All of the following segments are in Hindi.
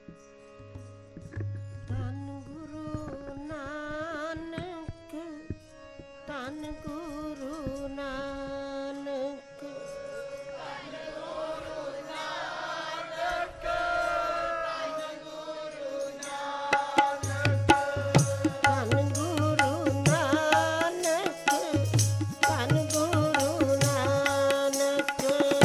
ਧੰਨ ਗੁਰੂ ਨਾਨਕ, ਧੰਨ ਗੁਰੂ ਨਾਨਕ, ਧੰਨ ਗੁਰੂ ਨਾਨਕ, ਧੰਨ ਗੁਰੂ ਨਾਨਕ, ਧੰਨ ਗੁਰੂ ਨਾਨਕ, ਧੰਨ ਗੁਰੂ ਨਾਨਕ,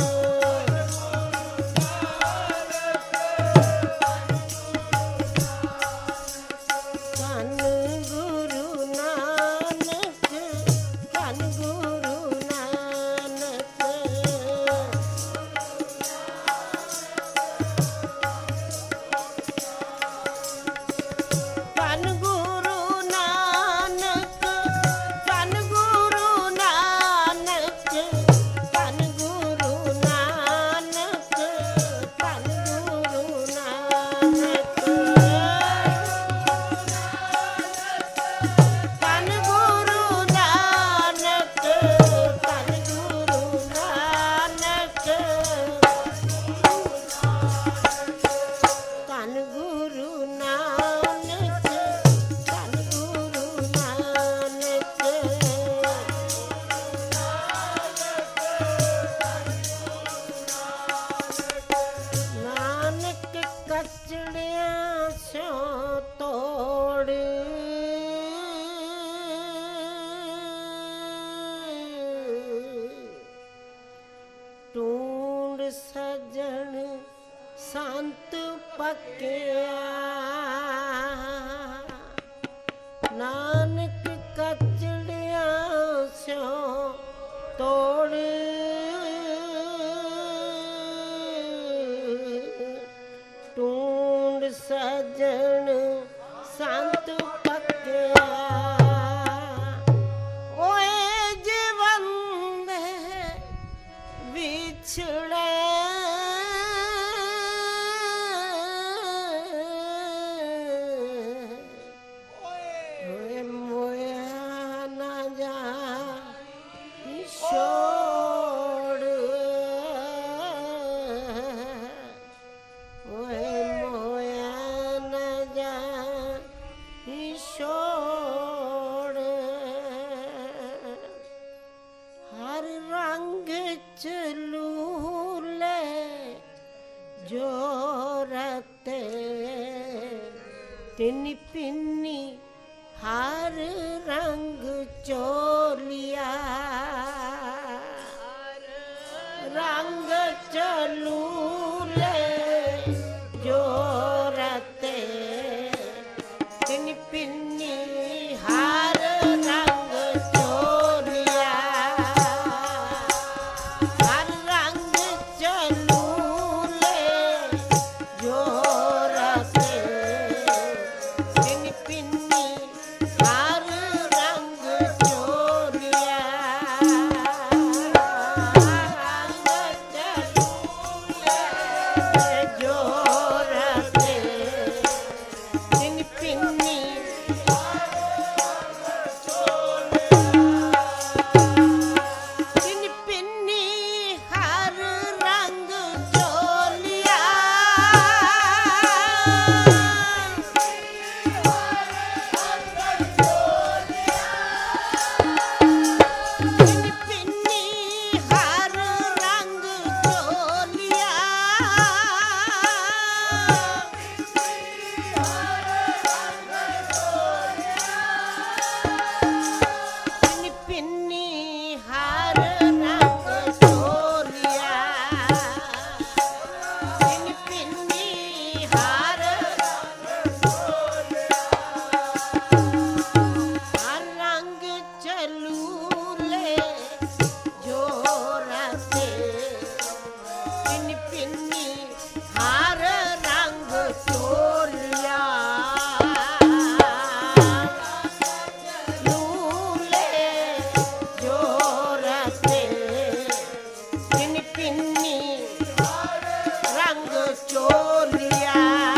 ਧੰਨ ਗੁਰੂ ਨਾਨਕ, ਧੰਨ ਗੁਰੂ ਨਾਨਕ, ਧੰਨ ਗੁਰੂ ਨਾਨਕ, ਧੰਨ ਗੁਰੂ ਨਾਨਕ, ਧੰਨ ਗੁਰੂ ਨਾਨਕ, ਧੰਨ ਗੁਰੂ ਨਾਨਕ, ਧੰਨ ਗੁਰੂ ਨਾਨਕ, ਧੰਨ ਗੁਰੂ ਨਾਨਕ, ਧੰਨ ਗੁਰੂ ਨਾਨਕ, ਧੰਨ ਗੁਰੂ ਨਾਨਕ, ਨਾਨਕ ਕਚੜਿਆਂ ਸਿਉ ਤੋੜ, ਟੂੰਡ ਸਜਣ ਸੰਤ ਪੱਕਿਆ, ਨਾਨਕ ਕਚੜਿਆਂ ਸਿਉ ਤੋੜ, ਟੂੰਡ ਸਜਣ ਸੰਤ ਪੱਕਿਆ, ਓਏ ਜੀਵਨ ਦੇ ਵਿਛੜੇ, ਓਏ ਮੋਇਆ ਨਾ ਜਾ ਛੋੜ, ਓਏ ਮੋਇਆ ਨਾ ਜਾ ਛੋੜ, ਹਰ ਰੰਗ ਚ ਲੂਲੇ ਜੋ ਰਤੇ, ਤਿੰਨ ਪਿੰਨੀ ਹਰ ਰੰਗ ਚੋਲਿਆ, ਰੰਗ ਚਲੂਲੇ ਜੋ ਰਤੇ, ਤਿੰਨ ਪਿੰਨੀ ਹਰ ਰੰਗ ਚੋਲਿਆ, ਹਰ ਰੰਗ ਚਲੂਲੇ ਜੋ ਰਤੇ, ਤਿੰਨ ਪਿੰਨੀ ਹਰ ਰੰਗ ਚੋਲਿਆ, ਪਿੰਨੀ ਰੰਗ ਚੋਲਿਆ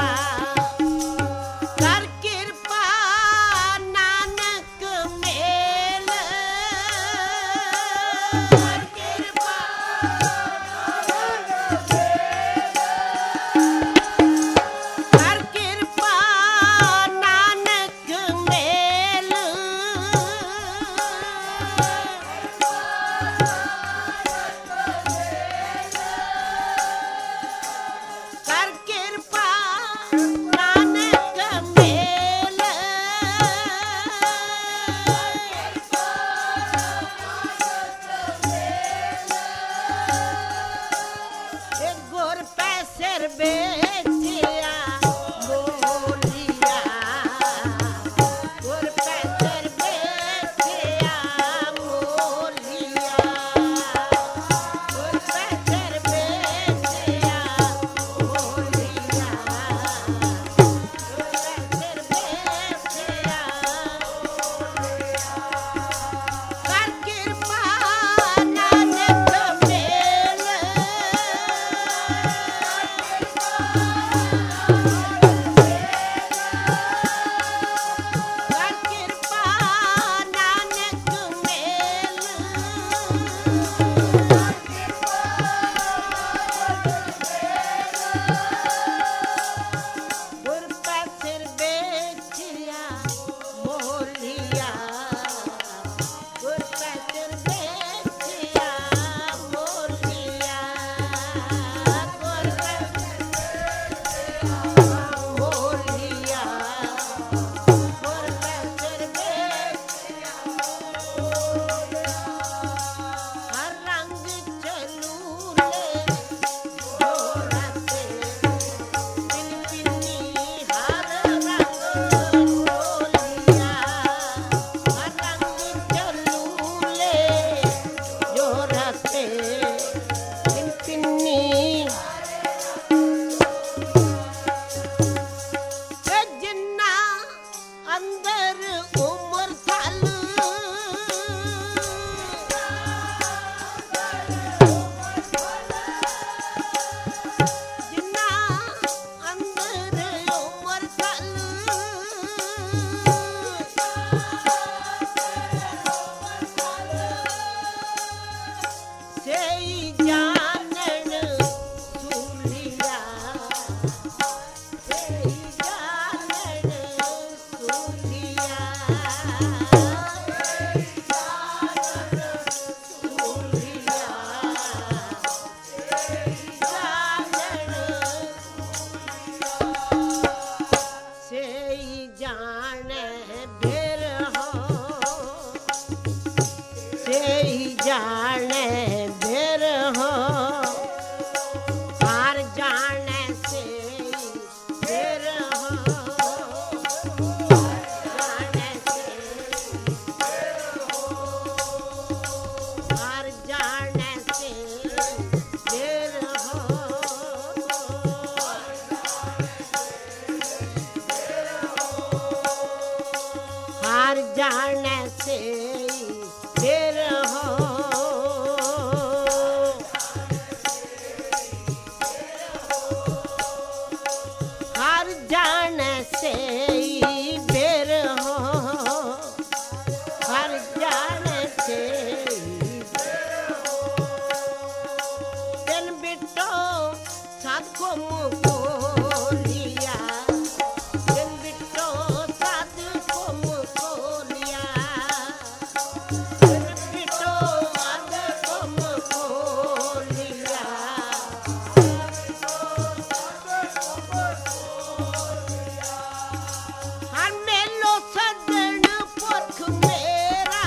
जाने से फिर हो हर जाने से फिर हो हर जाने से दिन बिटो साथ को मुको लिया दिन बिटो साथ को मुको लिया दिन बिटो साथ को मुको लिया हर मेलो सदन पुरख मेरा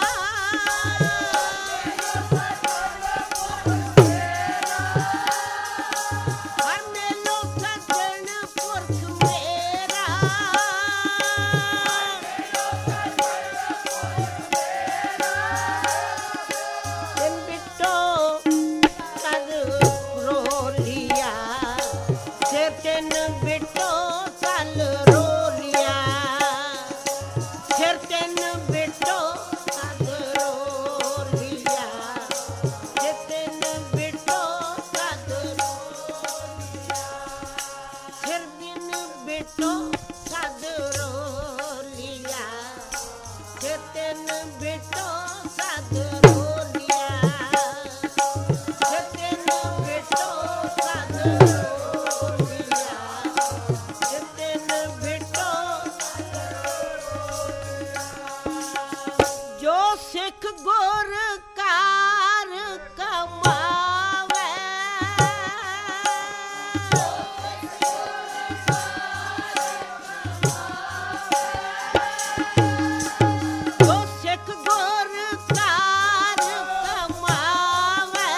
हर मेलो सदन पुरख मेरा दिन बिटो सद रो लिया से दिन बिटो सल रो लिया सिर दिन बिटो सद रो लिया से दिन बिटो सद रो सिर दिन बिटो सद रो लिया से दिन बिटो सद रो लिया से दिन बिटो सद रो लिया से दिन बिटो जो सिख गुर कार कमावे जो सिख गुर कार कमावे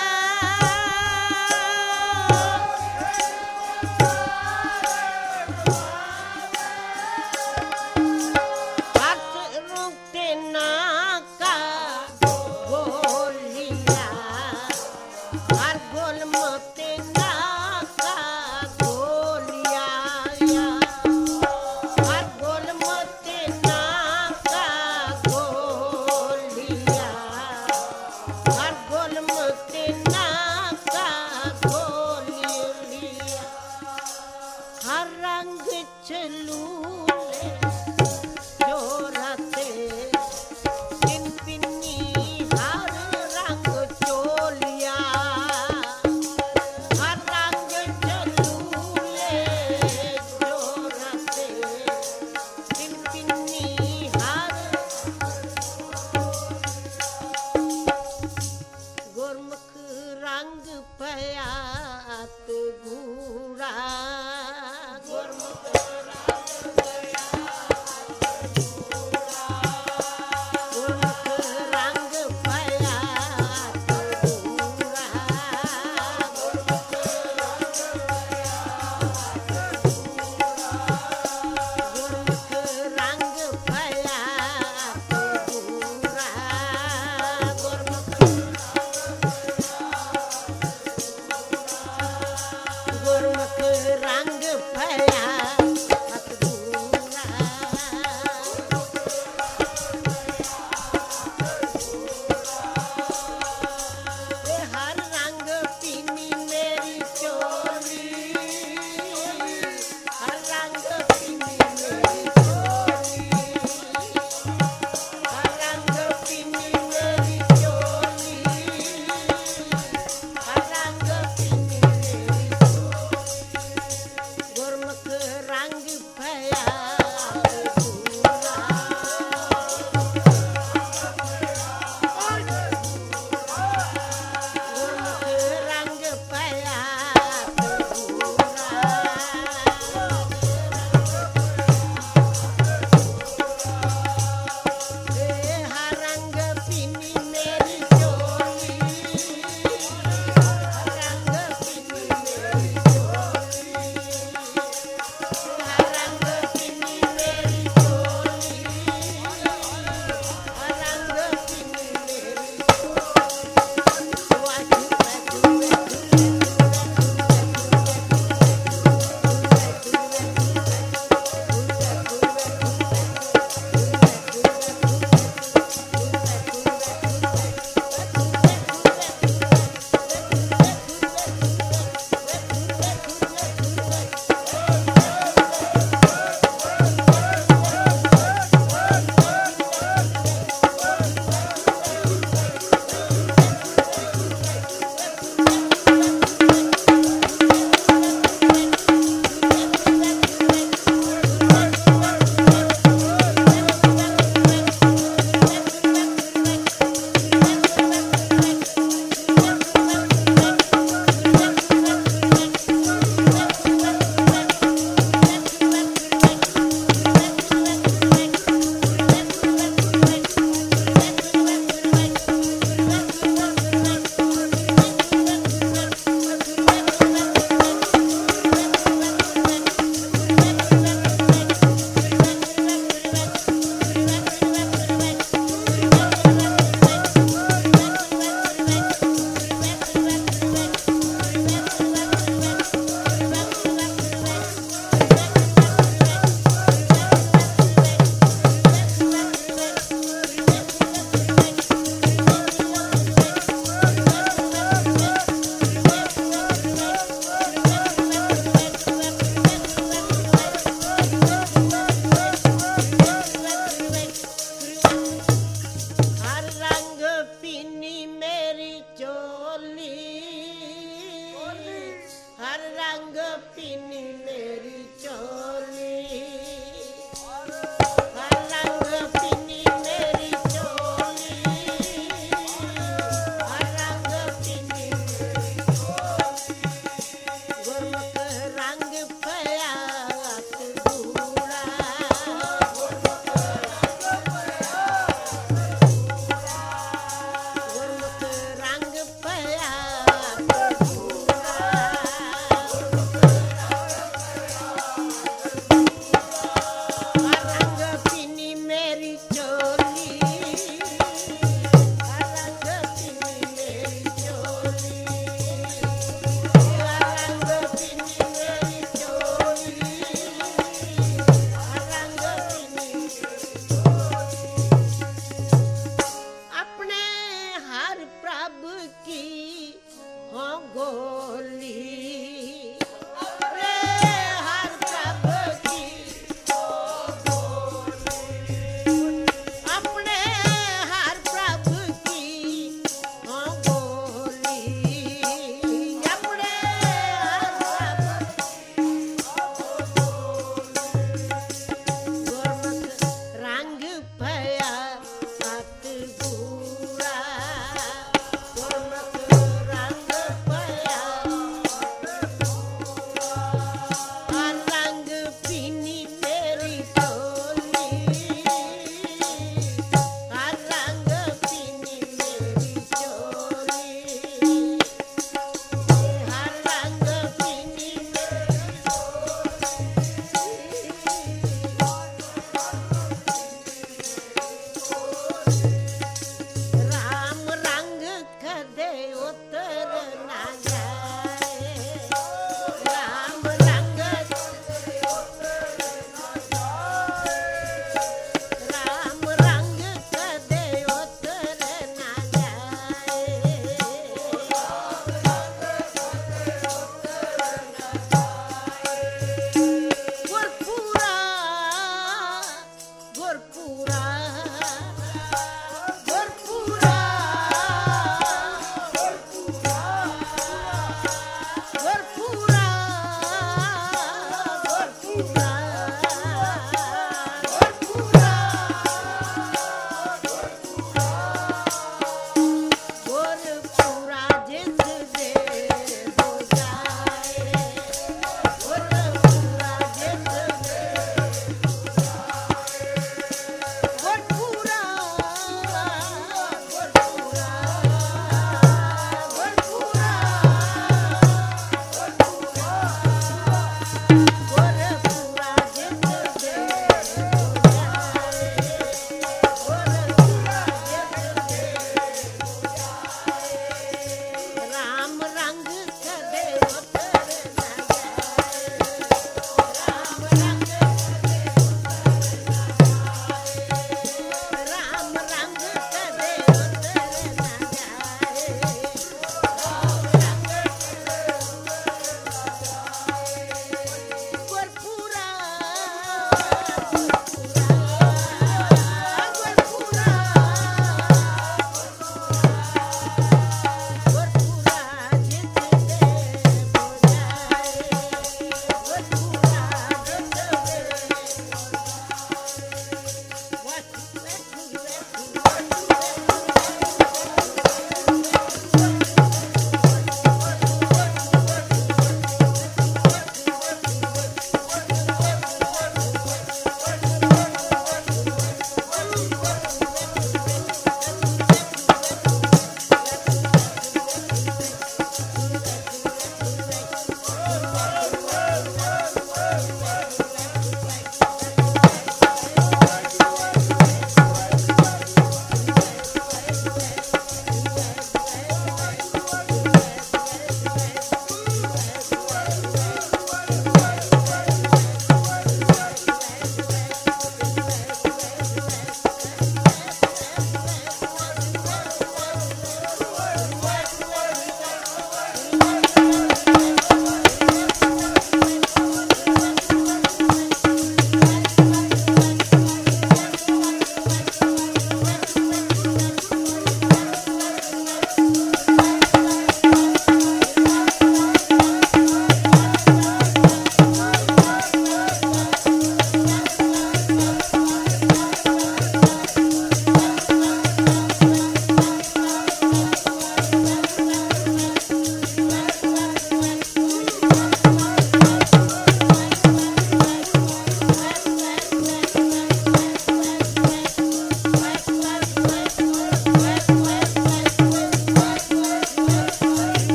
हथ रुकते ना का गोलिया हर गोल मोते ना का गोलिया हर गोल मोते ना का गोलिया हर गोल मोते ना का गोलिया हर रंग चलूले जोरते दिन पिन्नी हर रंग चोलिया हर रंग चलूले जोरते दिन पिन्नी हर गुरमुख रंग पयात गूड़ा गुरमुख रंग पयात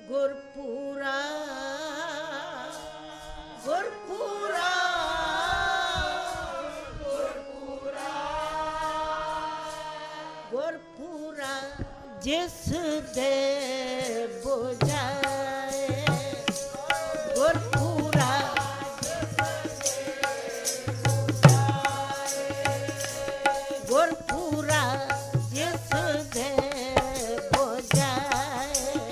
गुरपुरा गुरपुरा गुरपुरा जिस दे बुझाए गुरपुरा गुरपुरा जिस दे बुझाए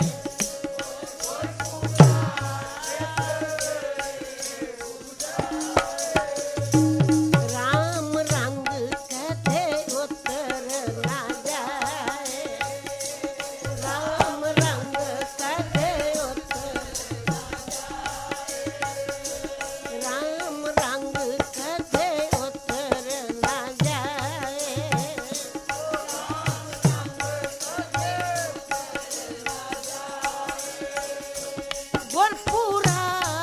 राम रंग कदे उतर ना जाए राम रंग कदे उतर राम रंग कदे उतर ना जाए गुरपुरा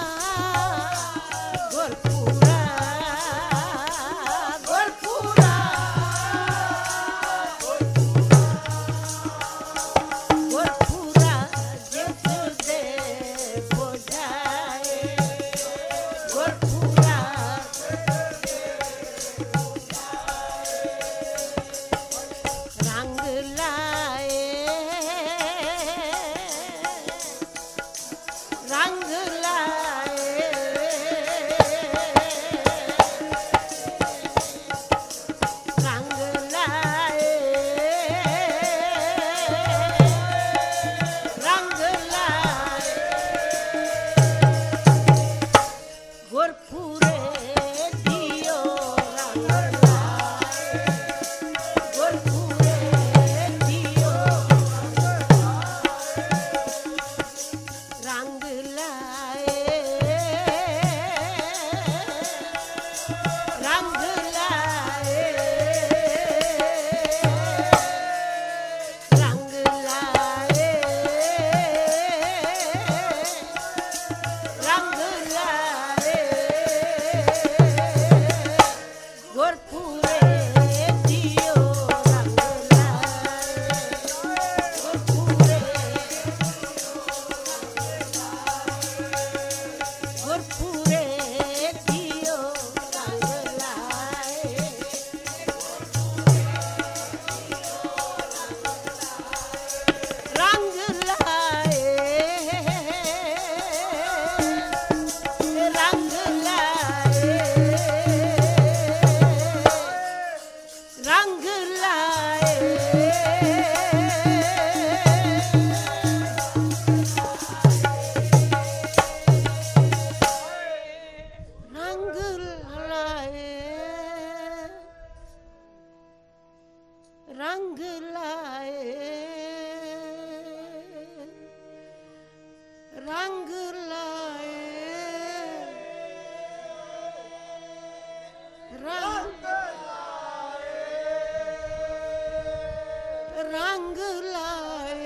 गुरपुरा गुरपुरा गुरपुरा जिस दे बुझाए गुरपुरा रंग लाए रंग लाए रंग लाए रंग लाए गुरपुरे दियो रंग लाए गुरपुरे दियो रंग लाए रंग लाए रंग लाए रंग लाए गुरपुरे दियो रंग लाए गुरपुरे गुरपुरे दियो रंग लाए रंग लाए रंग लाए रंग लाए रंग लाए रंग लाए रंग लाए रंग लाए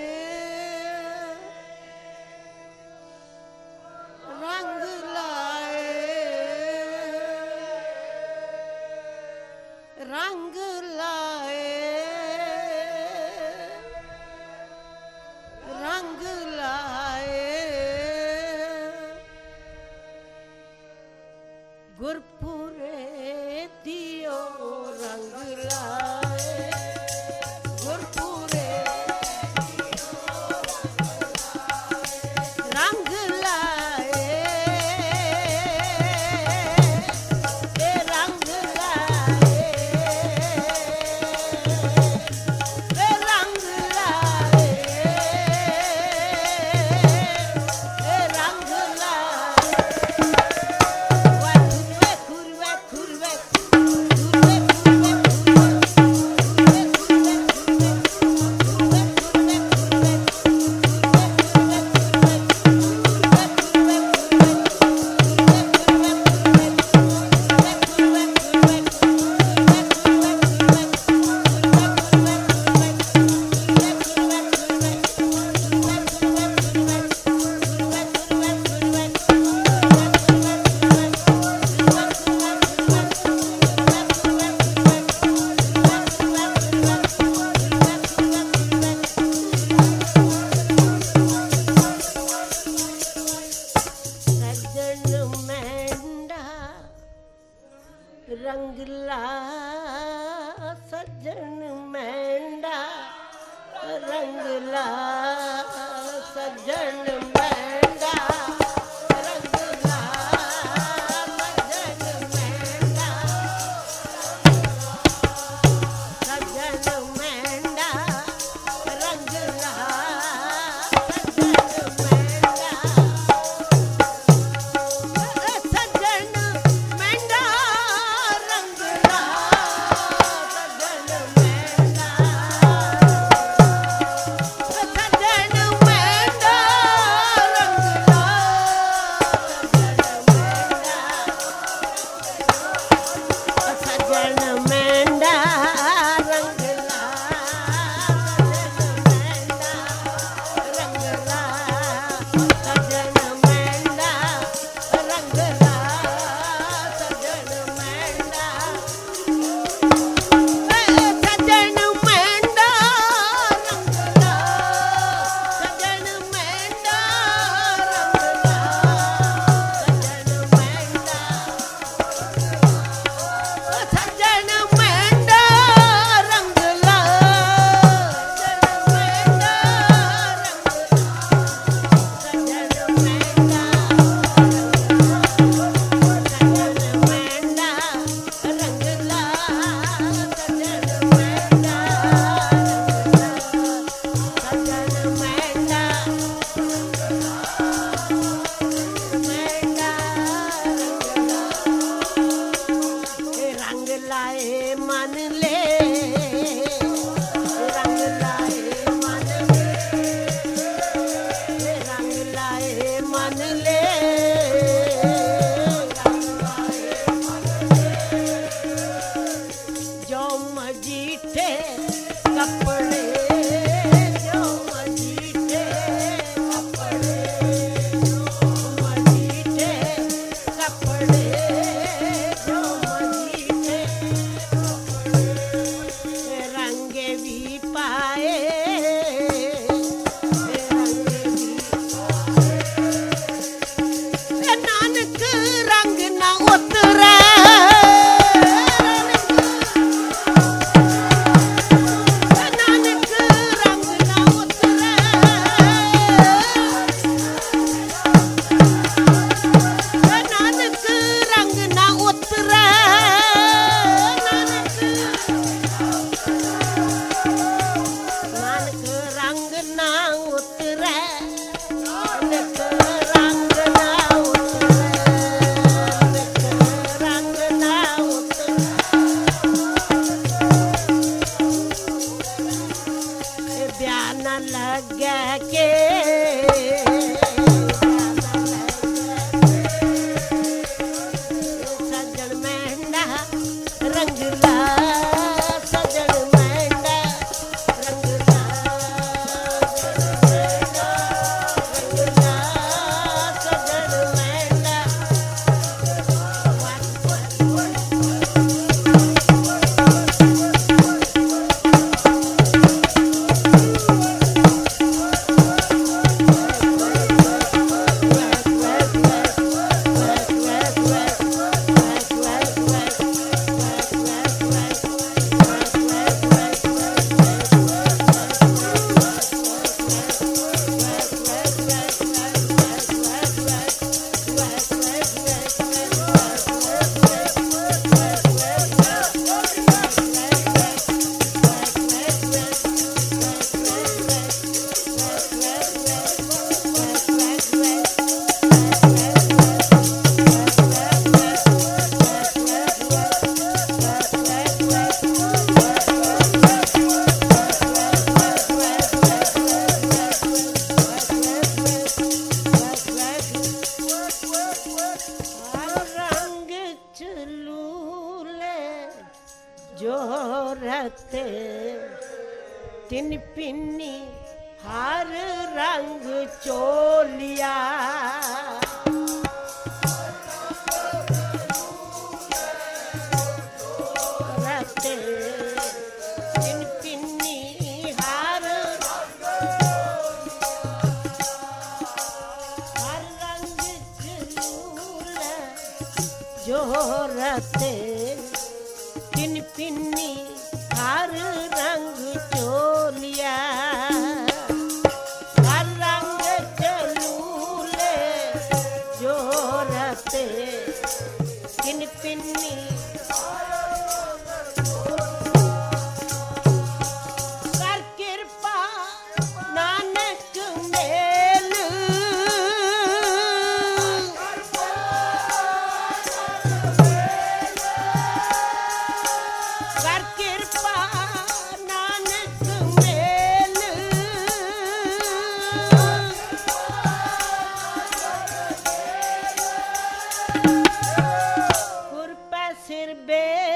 रंग लाए रंग लाए रंग लाए गुरपुरे दियो रंग लाए गुरपुरे रंग लाए रंग लाए रंग लाए रंग लाए आए मन ले जो मजीठे कपड़े जो मजीठे कपड़े मजीठे कपड़े जो मजीठे रंग भी पाए नानक रंग ना उतरे नानक रंग ना उतरे नानक रंग ना उतरे नानक रंग ना उतरे नानक रंग ना उतरे रंग ना उतरे ब्यान लगे के सजन मेंढा रंगला सजन मेंढा रंगला रंगला सजन मेंढा रंग चलूले जो रहते तिन पिन्नी हर रंग चोलिया रहते तिन पिन्नी हर रंग चलूले जो रहते तिन पिन्नी हर रंग चोलिया हर रंग चलूले जो रहते तिन पिन्नी कर कृपा नानक मेल कर कृपा नानक मेल गुर पे सिर बे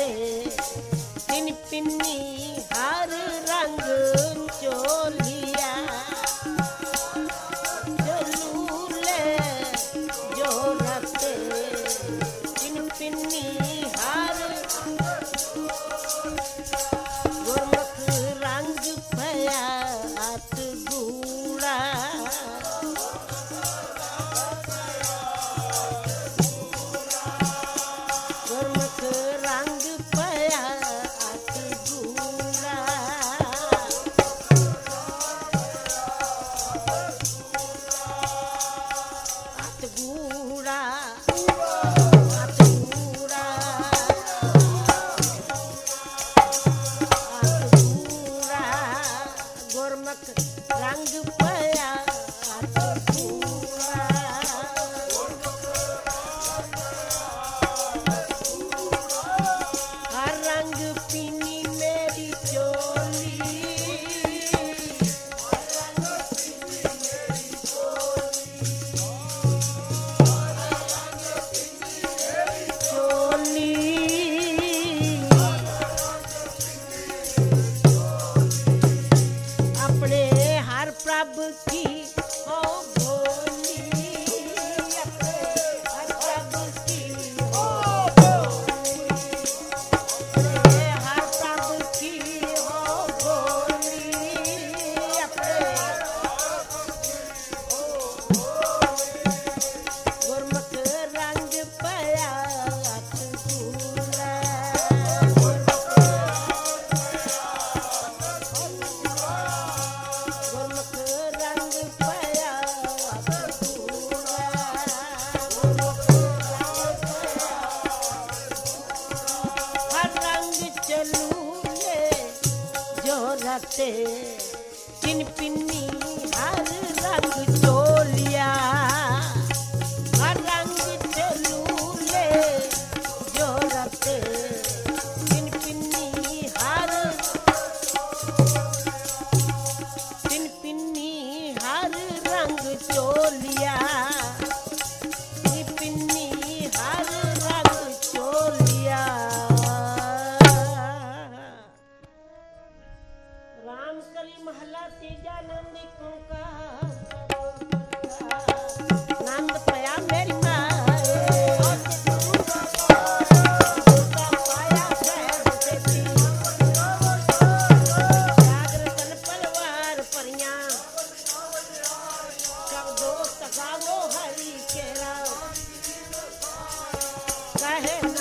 राते पिन पिन्नी हर रंग चोलिया चलूले जो राते पिन पिन्नी हर गुरमुख रंग पया हाथ गूड़ा गुरमुख रंग पया हाथ गूड़ा हाथ गूड़ा हाथ गूड़ा गुरमुख रंग पया हाथ गूड़ा हर रंग पीनी मेरी चोली चोली अपने हर प्रभ की हो भोली अपने हर प्रभ की हो भोली अपने हर प्रभ की हो भोली अपने गुरमुख रंग पया हाथ गूड़ा गुरमुख रंग पया हाथ गूड़ा हर रंग चलूले जो राते पिन पिन्नी हर रंग चोलिया हर रंग चलूले जो राते पिन पिन्नी हर रंग चोलिया पिन्नी हर रंग चोलिया रामकली महला तीजा नंदी का नंद पया मेरी माए पाया शहर से जागृतन पलवार परियां कब दोस्त गावो हरी केरा कहे